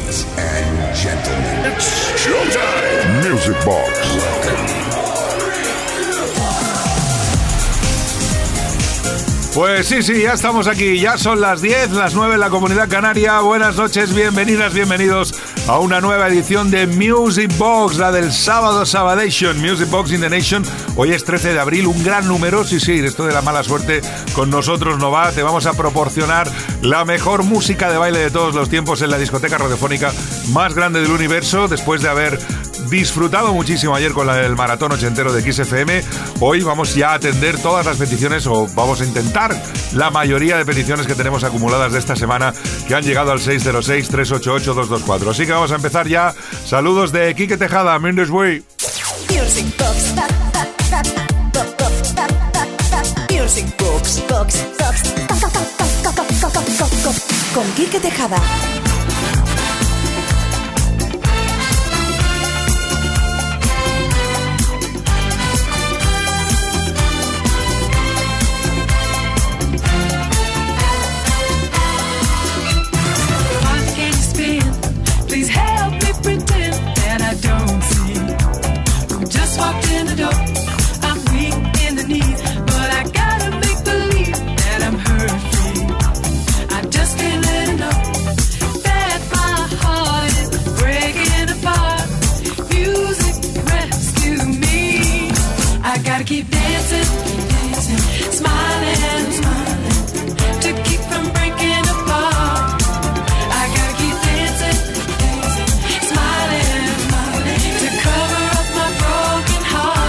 Ladies and gentlemen, it's showtime. Music Box. Pues sí, ya estamos aquí, ya son las 10, las 9 en la Comunidad Canaria. Buenas noches, bienvenidas, bienvenidos a una nueva edición de Music Box, la del sábado Sabadation, Music Box in the Nation. Hoy es 13 de abril, un gran número, sí, esto de la mala suerte con nosotros no va. Te vamos a proporcionar la mejor música de baile de todos los tiempos en la discoteca radiofónica más grande del universo, después de haber disfrutado muchísimo ayer con el maratón ochentero de Kiss FM. Hoy vamos ya a atender todas las peticiones, o vamos a intentar la mayoría de peticiones que tenemos acumuladas de esta semana, que han llegado al 606-388-224. Así que vamos a empezar ya. Saludos de Quique Tejada, Mendes Way. Music Box. Music Box. Con Quique Tejada. Keep dancing, smiling, to keep from breaking apart. I gotta keep dancing, smiling, to cover up my broken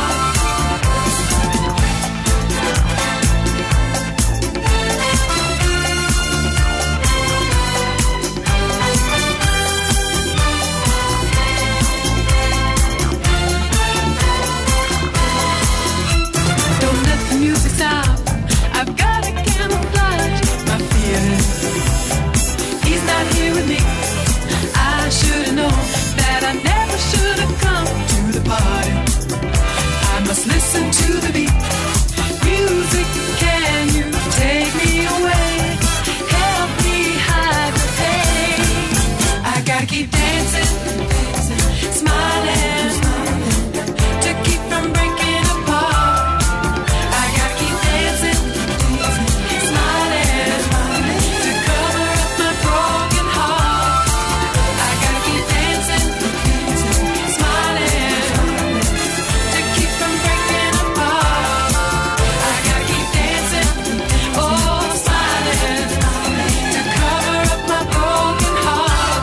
I've got to camouflage my feelings. He's not here with me. I should have known that I never should have come to the party. I must listen to the beat. Music, can you take me away? Help me hide the pain. I gotta keep dancing, smiling, to keep from breaking apart. I gotta keep dancing, smiling, to cover up my broken heart. I gotta keep dancing, smiling, to keep from breaking apart. I gotta keep dancing, oh, smiling, to cover up my broken heart.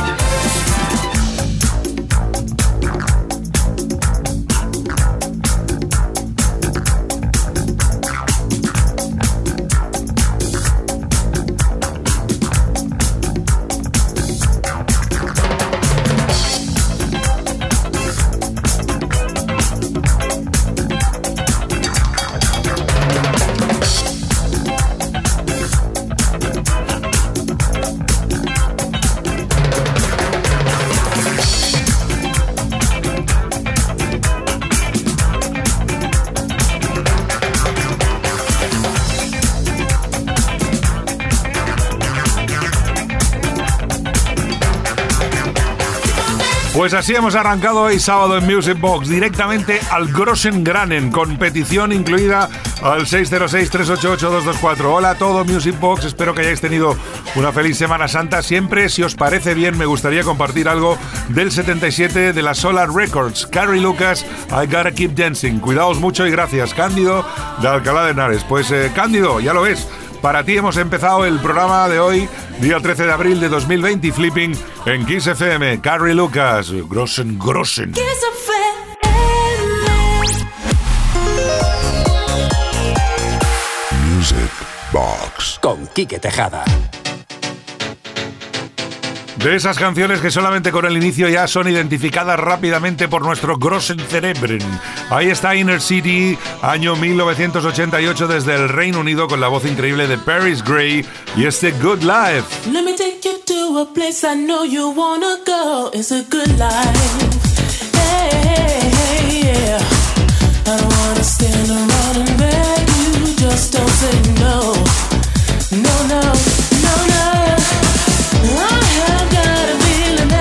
Pues así hemos arrancado hoy sábado en Music Box, directamente al Grossen Granen, con petición incluida al 606-388-224. Hola a todo Music Box, espero que hayáis tenido una feliz Semana Santa. Siempre, si os parece bien, me gustaría compartir algo del 77 de la Solar Records. Carrie Lucas, I Gotta Keep Dancing. Cuidaos mucho y gracias. Cándido de Alcalá de Henares. Pues Cándido, ya lo ves, para ti hemos empezado el programa de hoy, día 13 de abril de 2020, Flipping en Kiss FM. Carrie Lucas, Grossen. Kiss FM. Music Box. Con Quique Tejada. De esas canciones que solamente con el inicio ya son identificadas rápidamente por nuestro Grossen Cerebren. Ahí está Inner City, año 1988, desde el Reino Unido, con la voz increíble de Paris Gray y este Good Life. Let me take you to a place I know you wanna go. It's a good life. Hey, yeah. I don't wanna stand around and beg you. Just don't say no. No. I have got a feeling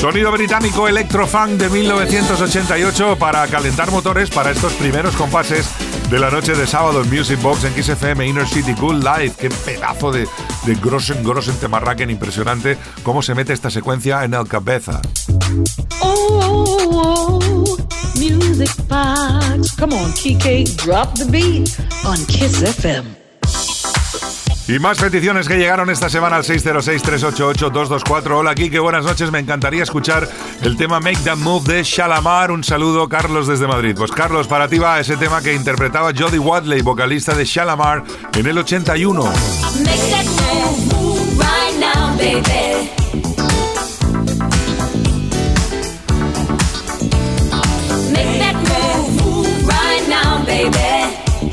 Sonido británico electrofunk de 1988 para calentar motores para estos primeros compases de la noche de sábado en Music Box en Kiss FM, Inner City Cool Live. Qué pedazo de grossen temarraken impresionante cómo se mete esta secuencia en el cabeza. Music Box. Come on, Kike, drop the beat on Kiss FM. Y más peticiones que llegaron esta semana al 606-388-224. Hola, Kike, buenas noches. Me encantaría escuchar el tema Make That Move de Shalamar. Un saludo, Carlos, desde Madrid. Pues, Carlos, para ti va ese tema que interpretaba Jodie Watley, vocalista de Shalamar, en el 81. Make that move right now, baby. Make that move right now, baby.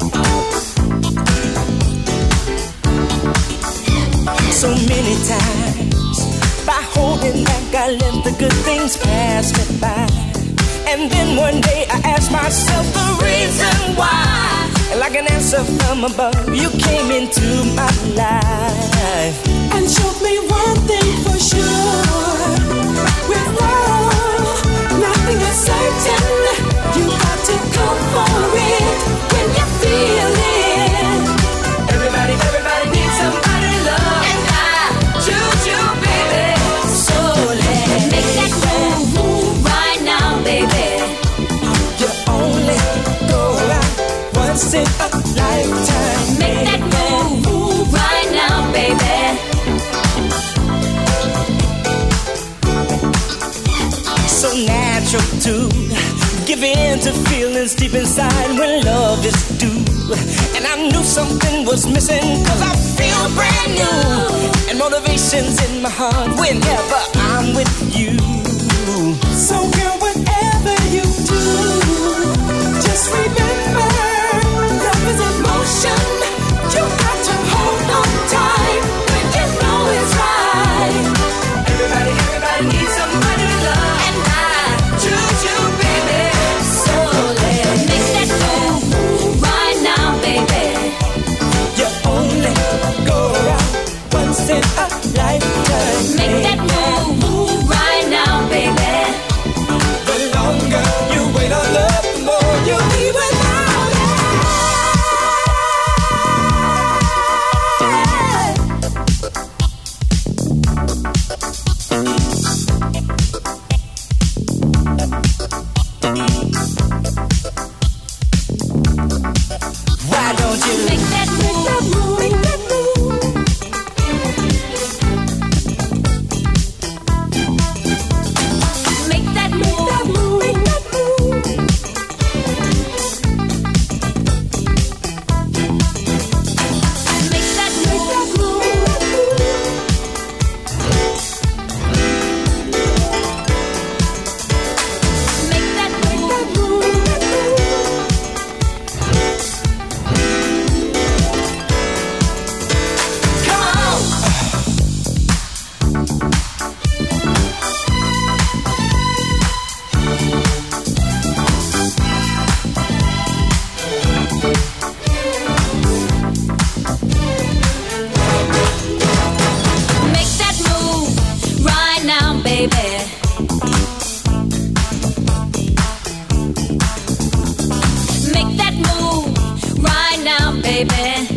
So many times, by holding back, I let the good things pass me by. And then one day I asked myself the reason why. And like an answer from above, you came into my life and showed me one thing for sure. With love, nothing is certain. You got to go for it when you feel it. Everybody needs somebody to love. Choose you, baby. So let's Make that move right now, baby. You only go around once in a lifetime. Make that move right now, baby. So natural to give in to feelings deep inside when love is due. And I knew something was missing, 'cause I feel brand new. And motivation's in my heart whenever I'm with you. So girl, whatever you do, just remember, love is emotion. You got to hold on tight when you know it's right. Everybody needs somebody to love. And I choose you, baby. So let's make that move right now, baby. You only go around once in a lifetime. Make that move right now, baby. The longer you wait on love, the more you'll be without it. Why don't you Make that move. make that move? Make that move. Make that move. Make that move. Make that move. Come on. Make that move right now, baby. Make that move right now, baby.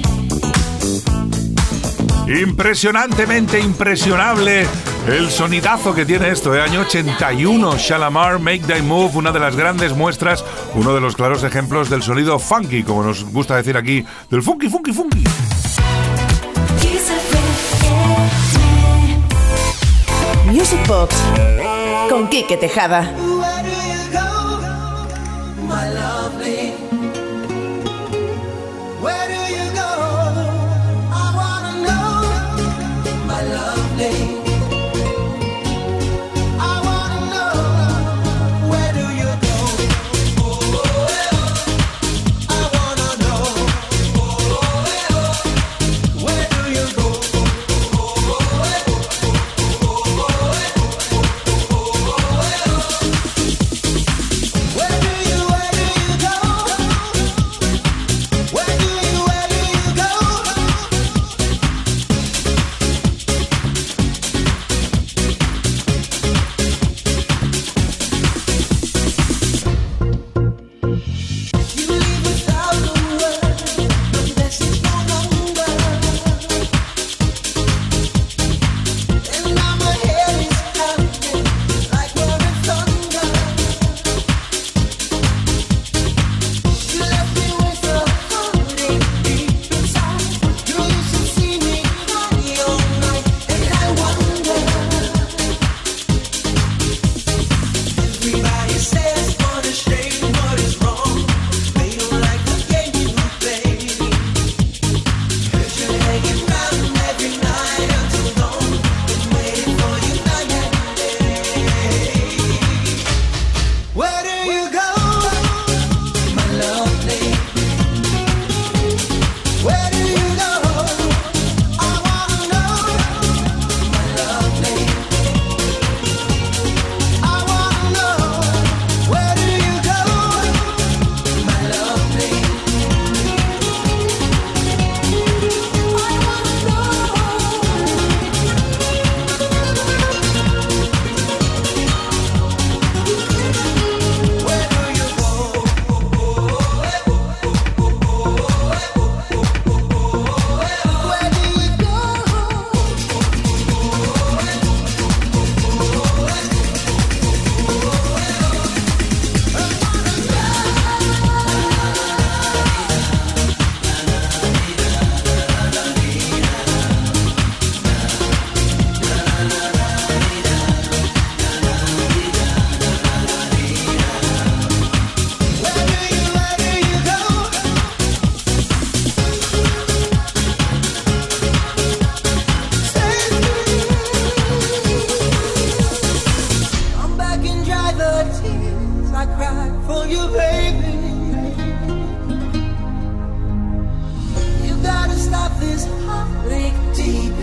Impresionantemente impresionable el sonidazo que tiene esto, año 81, Shalamar, Make That Move, una de las grandes muestras, uno de los claros ejemplos del sonido funky, como nos gusta decir aquí, del funky. Kiss FM. Music Box con Kike Tejada. Where do you go, my lovely? Where do you go? I wanna know, my lovely. I wanna know, where do you go? I wanna know, where do you go?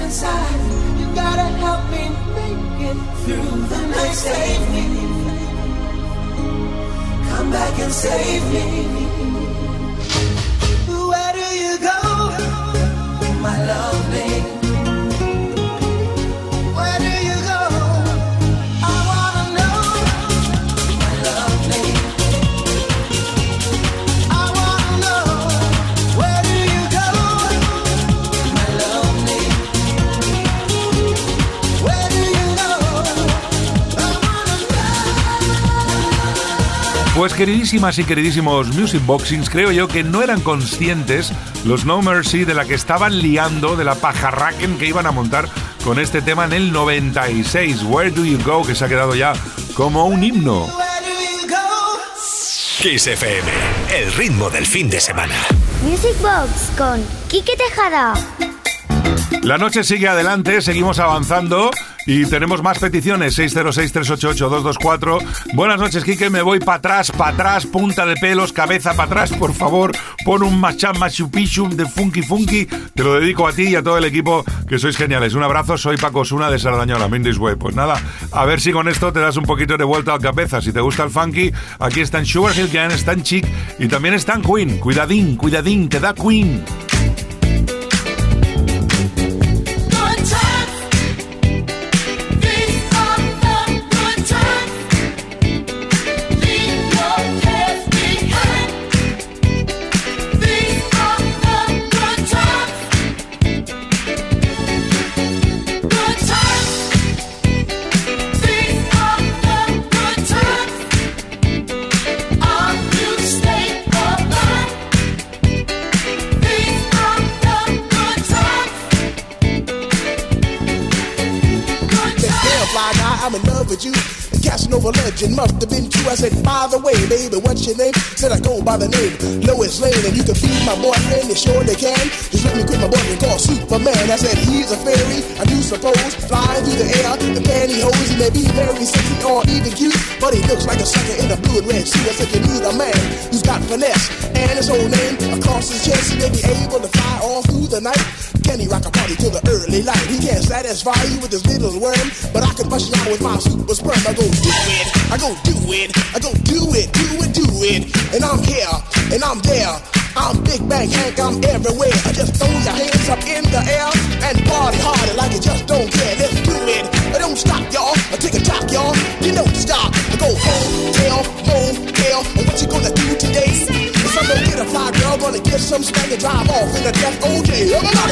inside. You gotta help me make it through the night. Save me. Come back and save me. Where do you go, my lovely? Where do you go? I wanna know, my lovely. I wanna know, where do you go, my lovely? Where do you go? I wanna know. Pues queridísimas y queridísimos Music Boxings, creo yo que no eran conscientes los No Mercy de la que estaban liando, de la pajarraquen que iban a montar con este tema en el 96, Where Do You Go, que se ha quedado ya como un himno. Kiss FM, el ritmo del fin de semana. Music Box con Quique Tejada. La noche sigue adelante, seguimos avanzando y tenemos más peticiones. 606-388-224. Buenas noches, Quique, me voy para atrás, punta de pelos, cabeza para atrás, por favor, pon un macham machu picchu de funky funky. Te lo dedico a ti y a todo el equipo, que sois geniales. Un abrazo, soy Paco Osuna de Sardañola, Mindis Way. Pues nada, a ver si con esto te das un poquito de vuelta al cabeza. Si te gusta el funky, aquí están Sugar Hill Gang, están Chic y también están Queen. Cuidadín, te da Queen. Legend must have been true. I said, by the way, baby, what's your name? Said I go by the name Lois Lane, and you can be my boyfriend, you surely can. Just let me quit my boyfriend called Superman. I said, he's a fairy, I do suppose, flying through the air, the pantyhose. He may be very sexy or even cute, but he looks like a sucker in a blue and red suit. I said, you need a man who's got finesse, and his whole name across his chest. He may be able to fly all through the night. Can he rock a party till the early light? He can't satisfy you with his little worm, but I can bust you out with my super sperm. I go do it, I go do it, I go do it, do it, do it. And I'm here, and I'm there. I'm Big Bang Hank, I'm everywhere. I just throw your hands up in the air and party harder like you just don't care. Let's do it. I don't stop, y'all. I take a talk, y'all. You don't stop. I go hotel. And what you gonna do today? Cause I'm gonna get a fly girl, gonna get some spank and drive off in a death OJ.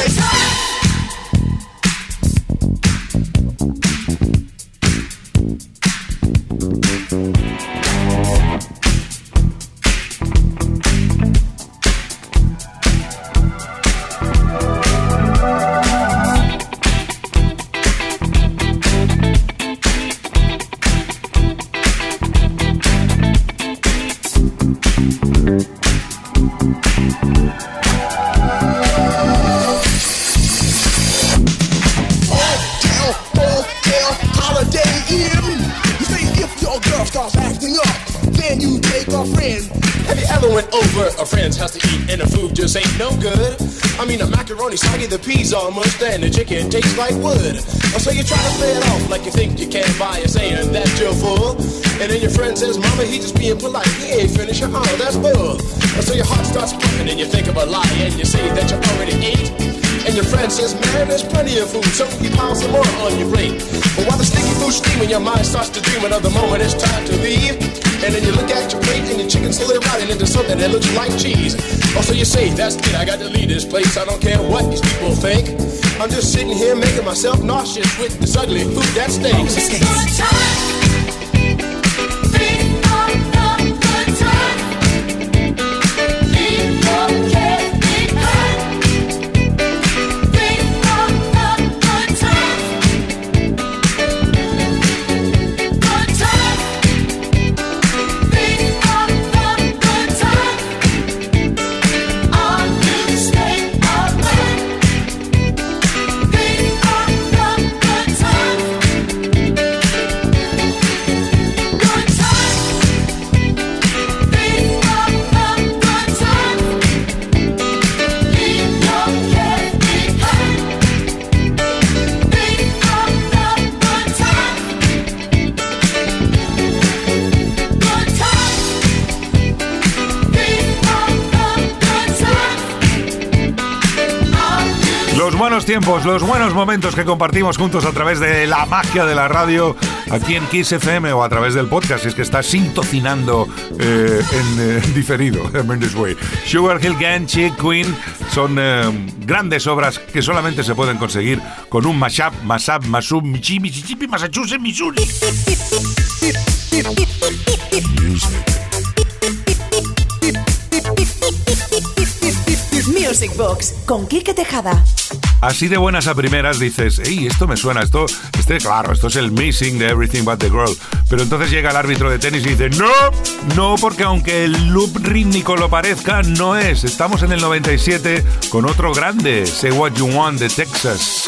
A friend's house to eat and the food just ain't no good. I mean the macaroni soggy, the peas all mushed, and the chicken tastes like wood. So you try to play it off like you think you can by saying that you're full. And then your friend says, mama, he just being polite, he ain't finished. Oh, that's bull. So your heart starts pumping and you think of a lie and you say that you already ate. And your friend says, man, there's plenty of food, so you pile some more on your plate. But while the sticky food's steaming, your mind starts to dream another moment it's time to leave. And then you look at your plate and your chicken's slowly rotting into something that looks like cheese. So you say, that's it, I got to leave this place. I don't care what these people think. I'm just sitting here making myself nauseous with this ugly food that stinks. Good time. Los buenos tiempos, los buenos momentos que compartimos juntos a través de la magia de la radio, aquí en Kiss FM o a través del podcast, si es que estás sintocinando en diferido, en this way. Sugar Hill Gang, Chick, Queen, son grandes obras que solamente se pueden conseguir con un mashup, Mississippi, Massachusetts, Missouri. Music Box con Quique Tejada. Así de buenas a primeras dices, ¡ey, esto me suena! Esto es el Missing de Everything But The Girl. Pero entonces llega el árbitro de tenis y dice, no, porque aunque el loop rítmico lo parezca, no es. Estamos en el 97 con otro grande, Say What You Want de Texas.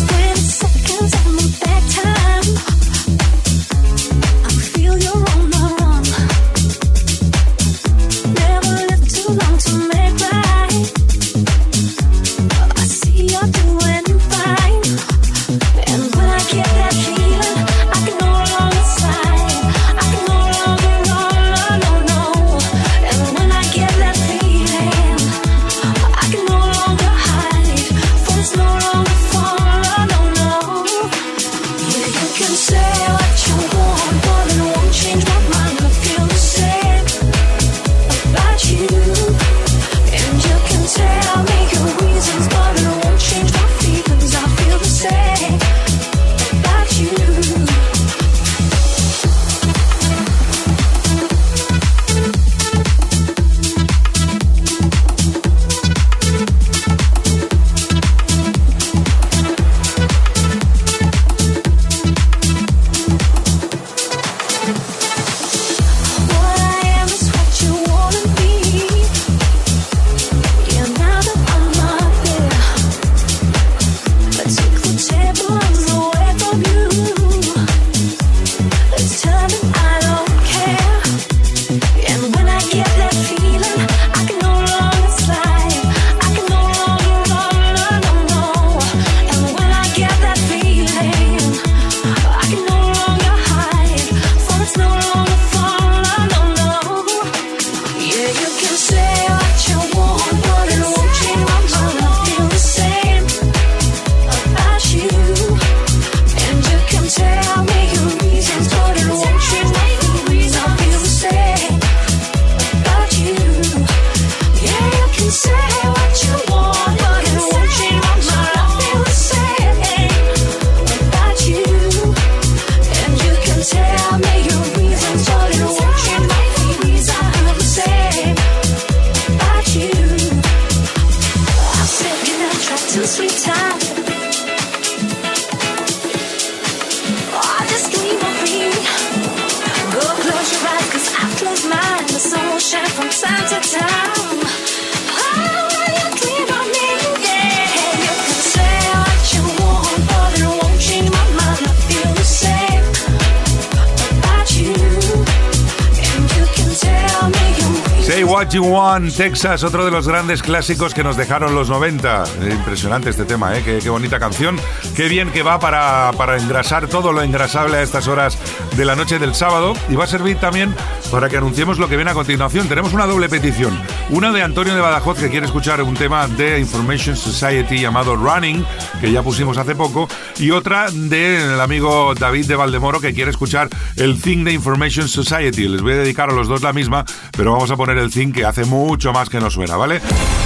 What You Want, Texas, otro de los grandes clásicos que nos dejaron los 90. Impresionante este tema, qué bonita canción. Qué bien que va para engrasar todo lo engrasable a estas horas de la noche del sábado. Y va a servir también para que anunciemos lo que viene a continuación. Tenemos una doble petición. Una de Antonio de Badajoz, que quiere escuchar un tema de Information Society llamado Running, que ya pusimos hace poco. Y otra del amigo David de Valdemoro, que quiere escuchar el Thing de Information Society. Les voy a dedicar a los dos la misma, pero vamos a poner el Thing, que hace mucho más que no suena, ¿vale?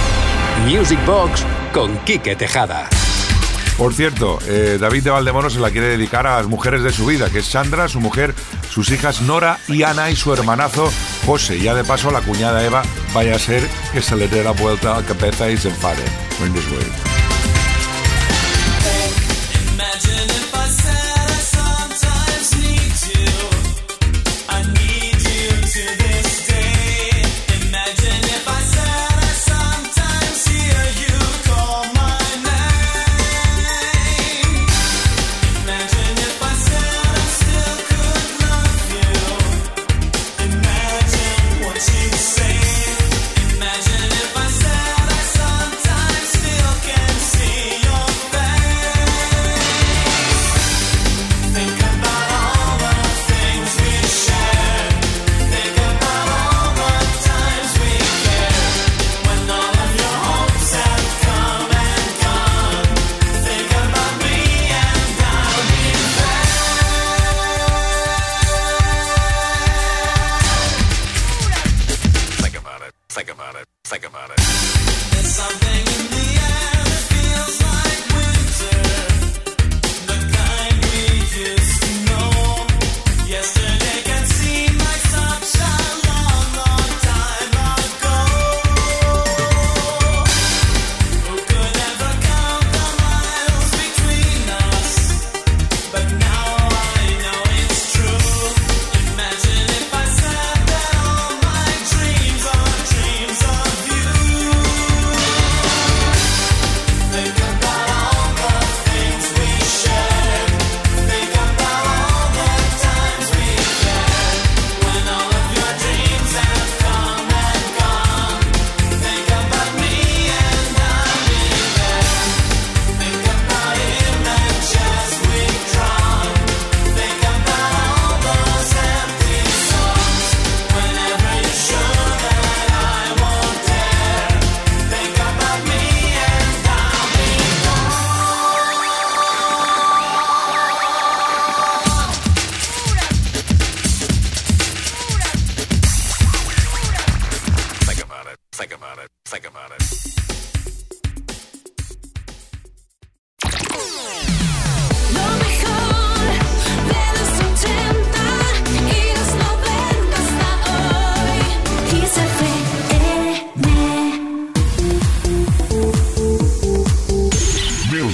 Music Box con Quique Tejada. Por cierto, David de Valdemoro se la quiere dedicar a las mujeres de su vida, que es Sandra, su mujer, sus hijas Nora y Ana y su hermanazo José. Ya de paso la cuñada Eva, vaya a ser que se le dé la vuelta a la cabeza y se enfade. In this way. Imagine if I said I sometimes still can.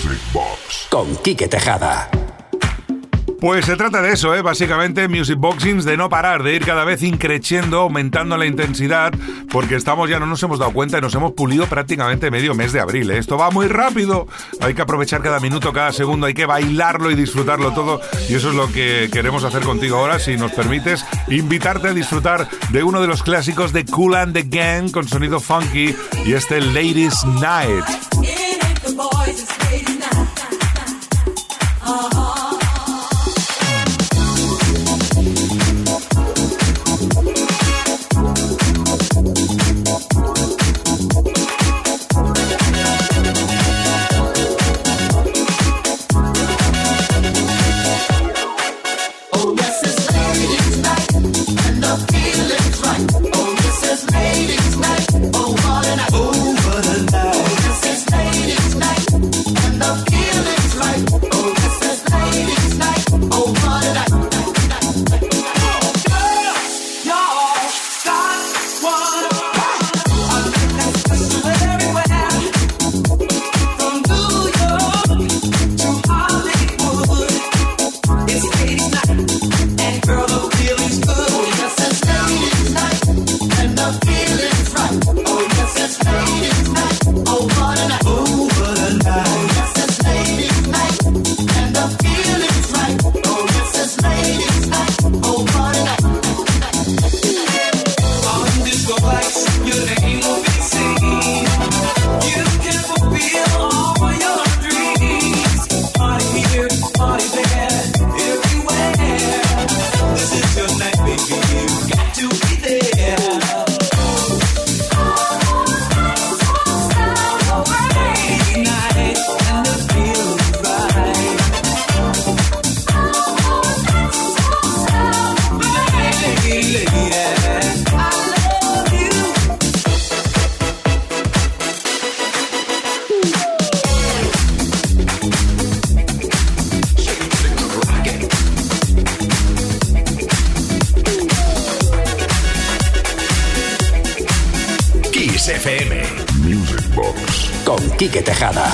Music Box con Quique Tejada. Pues se trata de eso, básicamente Music Boxings, de no parar, de ir cada vez increciendo, aumentando la intensidad, porque estamos ya no nos hemos dado cuenta y nos hemos pulido prácticamente medio mes de abril. Esto va muy rápido, hay que aprovechar cada minuto, cada segundo, hay que bailarlo y disfrutarlo todo, y eso es lo que queremos hacer contigo ahora, si nos permites, invitarte a disfrutar de uno de los clásicos de Kool and the Gang con sonido funky y este Ladies Night. FM Music Box con Quique Tejada.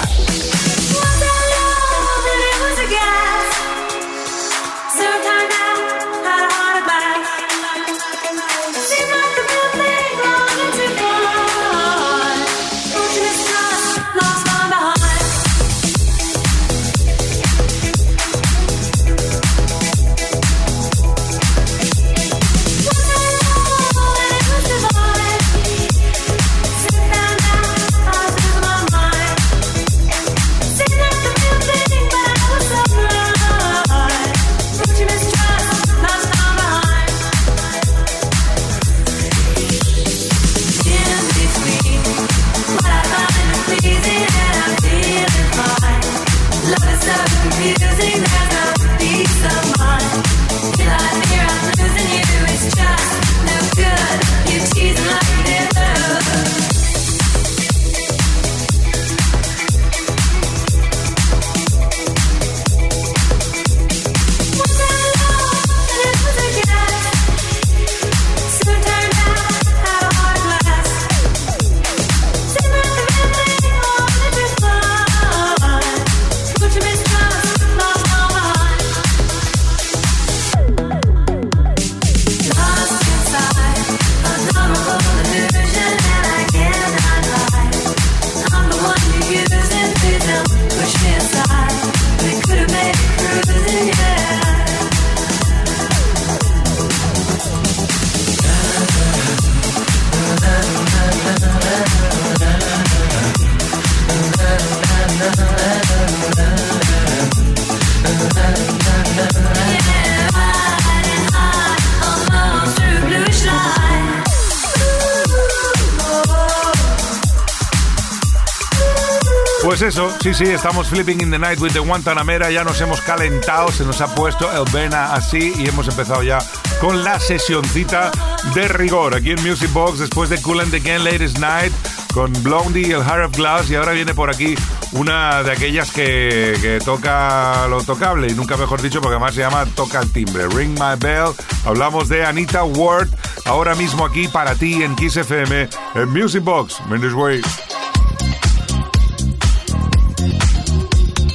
Pues eso, sí, estamos flipping in the night with the Guantanamera, ya nos hemos calentado, se nos ha puesto el Vena así y hemos empezado ya con la sesioncita de rigor aquí en Music Box después de Kool and the Gang Ladies Night con Blondie y el Heart of Glass, y ahora viene por aquí una de aquellas que toca lo tocable, y nunca mejor dicho, porque además se llama Toca el Timbre, Ring My Bell. Hablamos de Anita Ward, ahora mismo aquí para ti en Kiss FM, en Music Box, Mendes Way.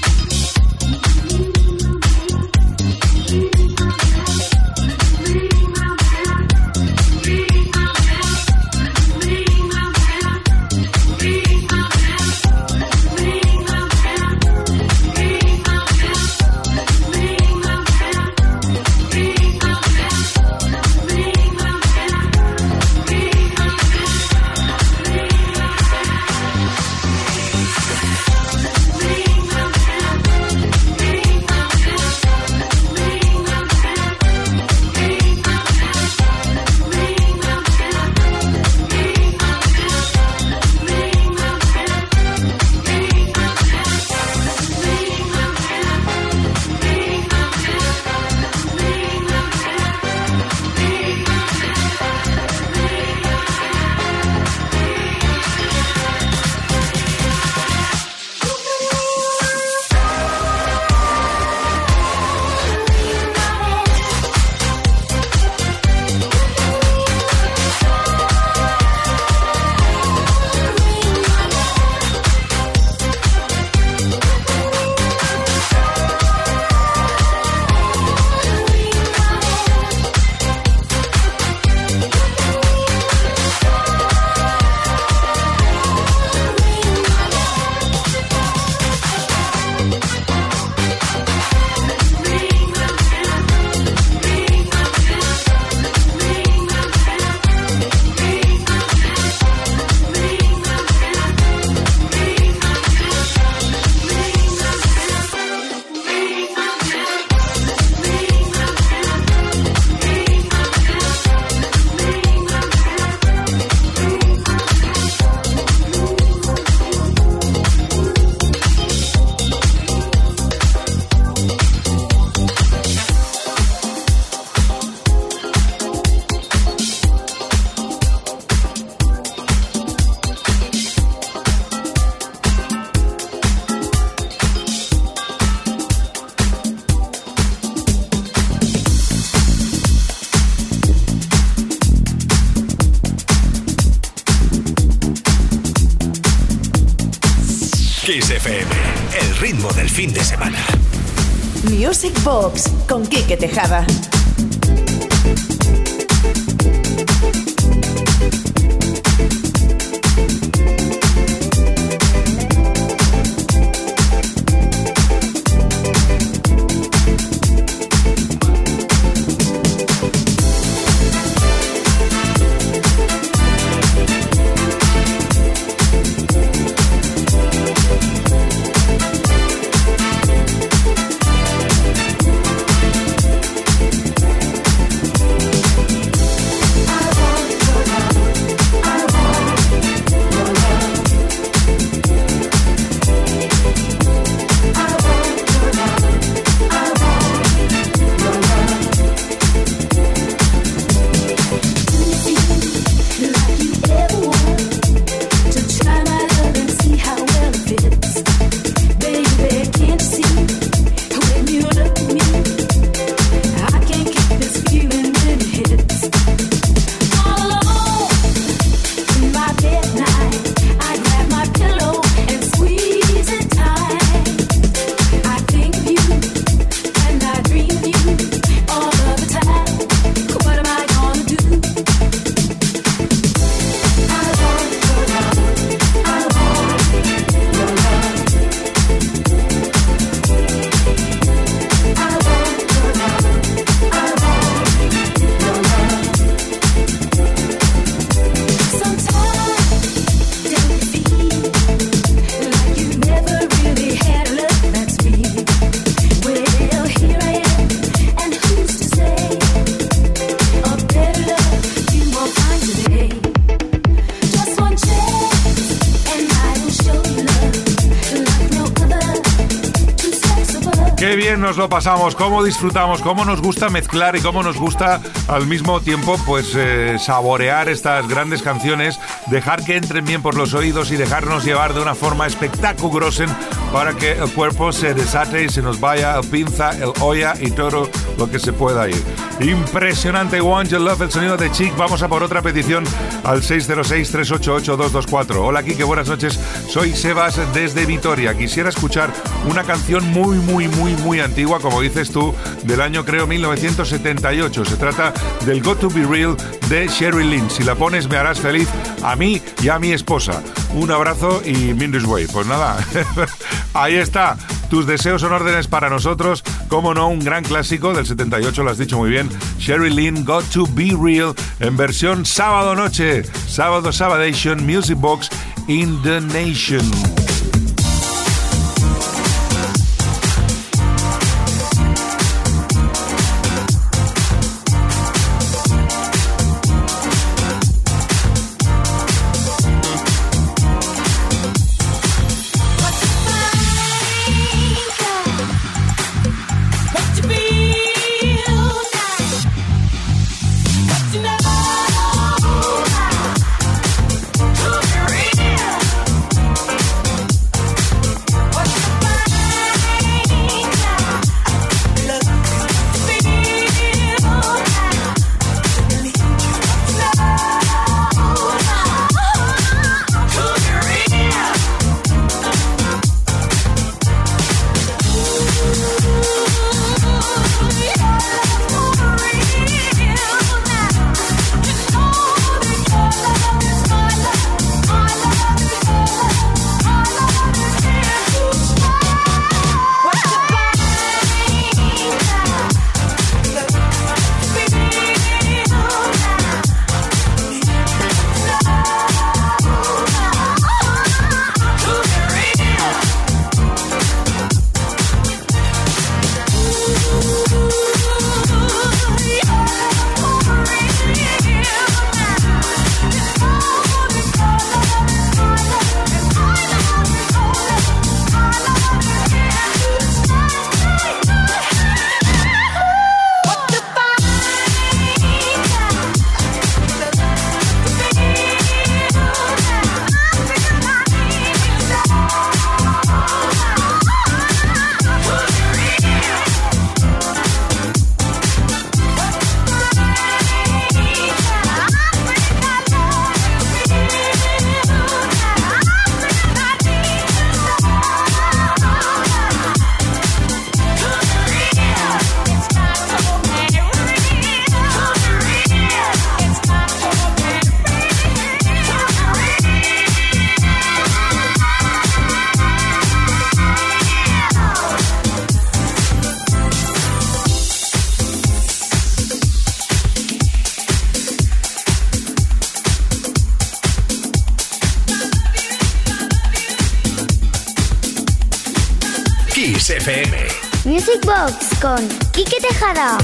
el fin de semana. Music Box con Quique Tejada. Qué bien nos lo pasamos, cómo disfrutamos, cómo nos gusta mezclar y cómo nos gusta al mismo tiempo pues saborear estas grandes canciones, dejar que entren bien por los oídos y dejarnos llevar de una forma espectaculosa para que el cuerpo se desate y se nos vaya el pinza, el olla y todo lo que se pueda ir. Impresionante, Want Your Love, el sonido de Chic. Vamos a por otra petición al 606-388-224. Hola, Quique, buenas noches. Soy Sebas desde Vitoria. Quisiera escuchar una canción muy antigua, como dices tú, del año creo 1978. Se trata del Got to Be Real de Sherry Lynn. Si la pones me harás feliz a mí y a mi esposa. Un abrazo y Mindus Way. Pues nada, ahí está. Tus deseos son órdenes para nosotros. Como no, un gran clásico del 78, lo has dicho muy bien. Sherry Lynn, Got to Be Real, en versión sábado noche. Sábado Sabadation, Music Box in the Nation. Real. Kiss FM. Music Box con Quique Tejada.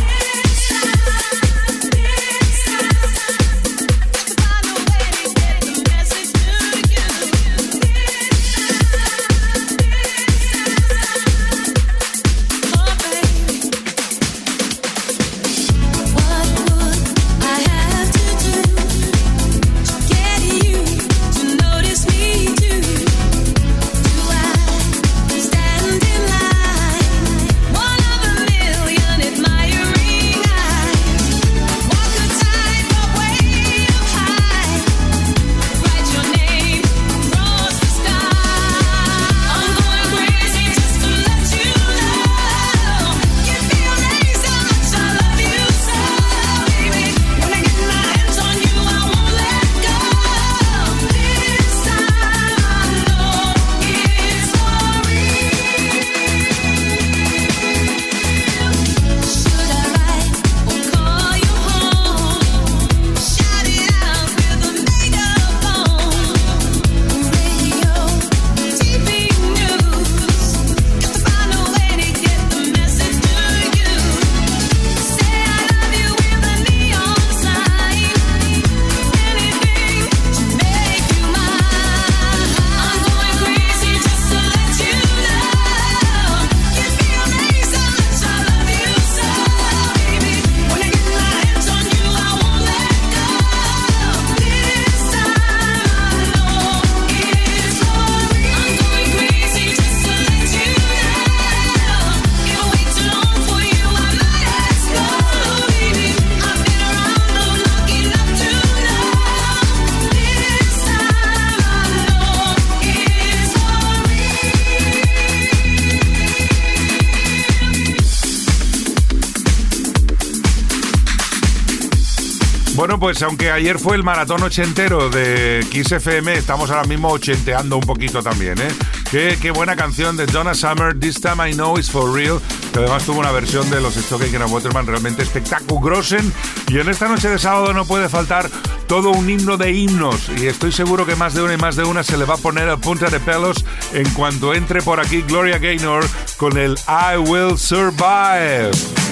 Bueno, pues aunque ayer fue el maratón ochentero de Kiss FM, estamos ahora mismo ochenteando un poquito también, ¿eh? Qué buena canción de Donna Summer, This Time I Know It's For Real, que además tuvo una versión de los Stock Aitken & Waterman realmente espectaculosen. Y en esta noche de sábado no puede faltar todo un himno de himnos, y estoy seguro que más de una y más de una se le va a poner a punta de pelos en cuanto entre por aquí Gloria Gaynor con el I Will Survive.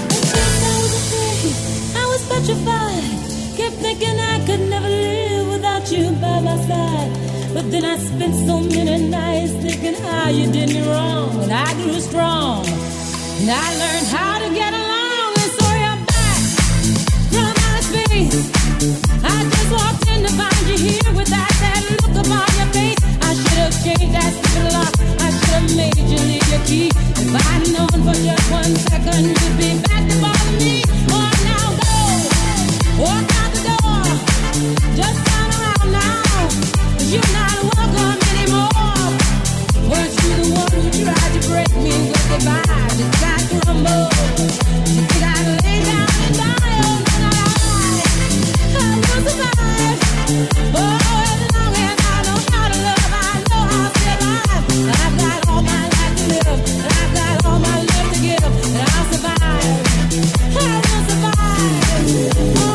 Kept thinking I could never live without you by my side. But then I spent so many nights thinking how you did me wrong. And I grew strong, and I learned how to get along. And so you're back from outer space. I just walked in to find you here with that look upon your face. I should have changed that stupid lock. I should have made you leave your key. If I'd known for just 1 second you'd be back to bother me. Oh, now go, walk out the door. Just turn around now, 'cause you're not welcome anymore. Weren't you the one who tried to break me with goodbye? Just tried to rumble. You think I'd lay down and die? Oh, no, no, I will survive. Oh, as long as I know how to love, I know I'll stay alive. I've got all my life to live, and I've got all my love to give, and I'll survive. I will survive. Oh.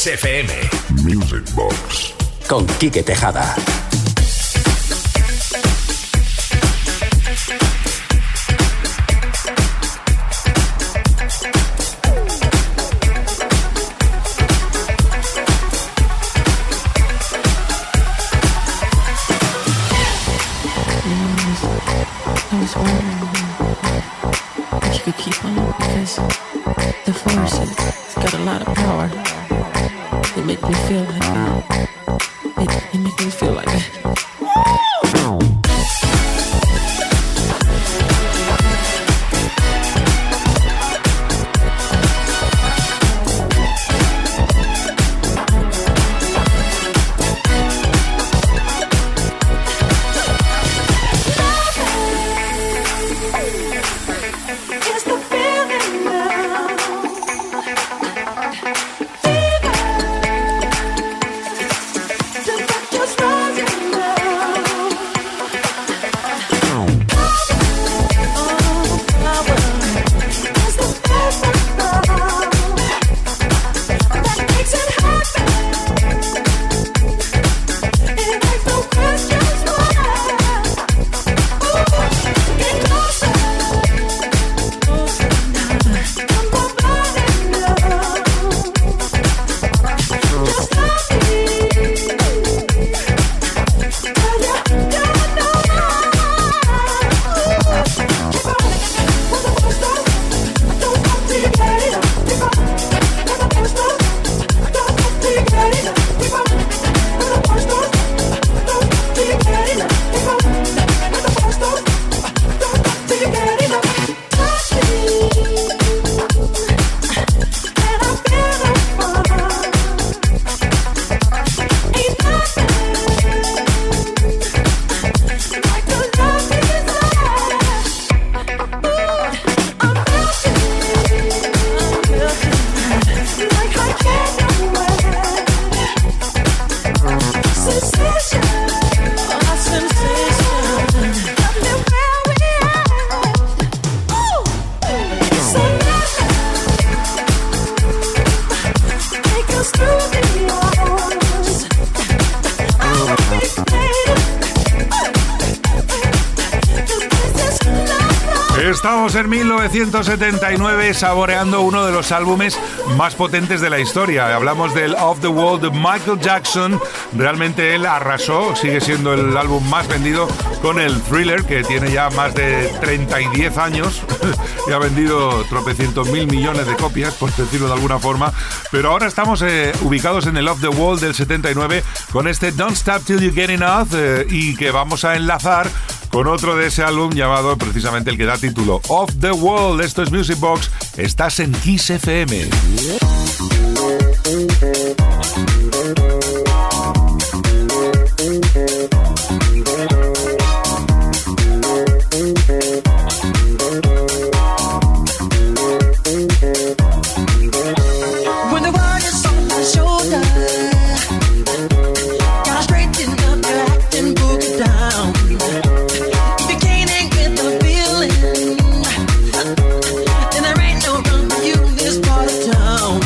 Kiss FM. Music Box. Con Quique Tejada. I was wondering if you could keep on, because the force has got a lot of power. It makes me feel like it makes me feel like Estamos en 1979 saboreando uno de los álbumes más potentes de la historia. Hablamos del Off the Wall de Michael Jackson. Realmente él arrasó, sigue siendo el álbum más vendido con el Thriller, que tiene ya más de 10 años y ha vendido tropecientos mil millones de copias, por decirlo de alguna forma. Pero ahora estamos ubicados en el Off the Wall del 79 con este Don't Stop Till You Get Enough y que vamos a enlazar con otro de ese álbum llamado precisamente el que da título Off the Wall. Esto es Music Box. Estás en Kiss FM. Then there ain't no room for you in this part of town.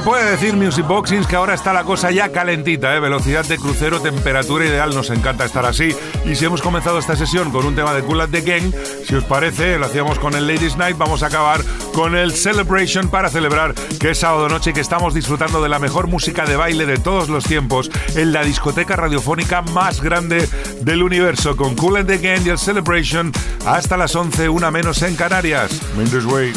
puede decir Music Boxings que ahora está la cosa ya calentita, ¿eh? Velocidad de crucero, temperatura ideal, nos encanta estar así. Y si hemos comenzado esta sesión con un tema de Kool and the Gang, si os parece, lo hacíamos con el Ladies Night, vamos a acabar con el Celebration para celebrar que es sábado noche y que estamos disfrutando de la mejor música de baile de todos los tiempos en la discoteca radiofónica más grande del universo, con Kool and the Gang y el Celebration hasta las 11, una menos en Canarias. Mind this way.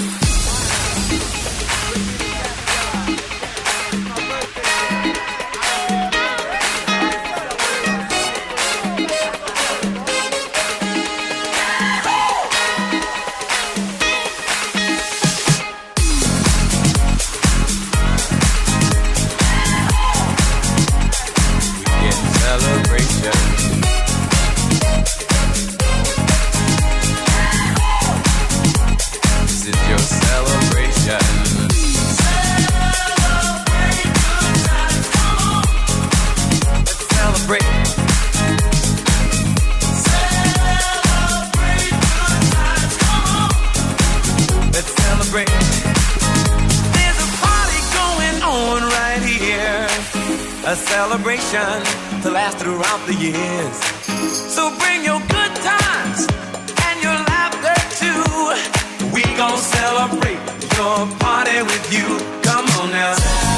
A celebration to last throughout the years. So bring your good times and your laughter too. We gon' celebrate your party with you. Come on now.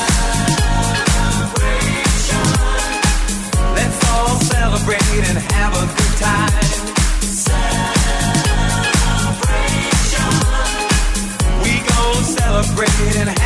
Celebration. Let's all celebrate and have a good time. Celebration. We gon' celebrate and